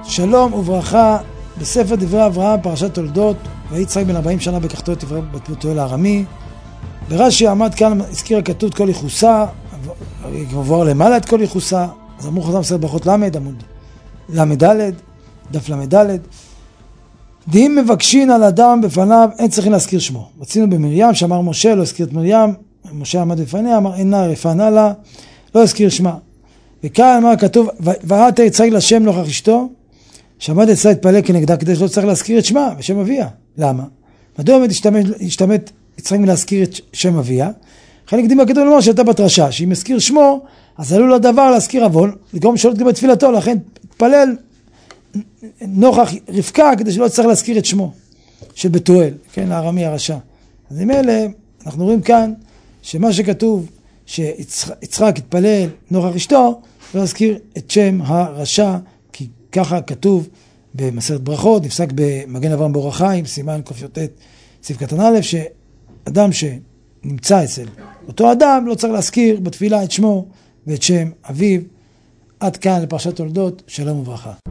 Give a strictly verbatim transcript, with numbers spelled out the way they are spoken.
שלום וברכה בספר דברי אברהם, פרשת תולדות. ויצחק בן ארבעים שנה בקחתו את עברי בתואל הארמי. ברש"י עמד כאן, הזכיר הכתוב כל ייחוסה, עבור למעלה את כל ייחוסה. אז אמרו חז"ל מסכת ברכות למד, עמוד למד, דף למד. דהים מבקשין על אדם בפניו, אין צריכים להזכיר שמו. רצינו במרים, שאמר משה, לא הזכיר את מרים, משה עמד בפניה, אמר אינה רפנה לה, לא הזכיר שמה. וכאן אמר כתוב, וראת יצחק לשם נוכח אשתו, שעמד אצלה להתפלל כנגדה, כדי שלא צריך להזכיר את שמה ושם אביה. למה? מדוע באמת השתמט יצחק מלהזכיר את שם אביה? חלק קדימה כתוב לומר שהייתה בת רשע, שאם הזכיר שמו, אז עלול לדבר להזכיר עוון, לגרום שלא תקבל תפילתו, לכן התפלל נוכח רבקה, כדי שלא צריך להזכיר את שמו של בתואל, כן, הארמי הרשע. אז עם אלה, אנחנו רואים כאן, שמה שכתוב, שיצחק התפלל נוכח אשתו, לא להזכיר את שם הרשע, כי ככה כתוב במסכת ברכות, נפסק במגן אברהם באור החיים, סימן ק"ט סעיף קטן א', שאדם שנמצא אצל אותו אדם, לא צריך להזכיר בתפילה את שמו ואת שם אביו. עד כאן לפרשת תולדות, שלום וברכה.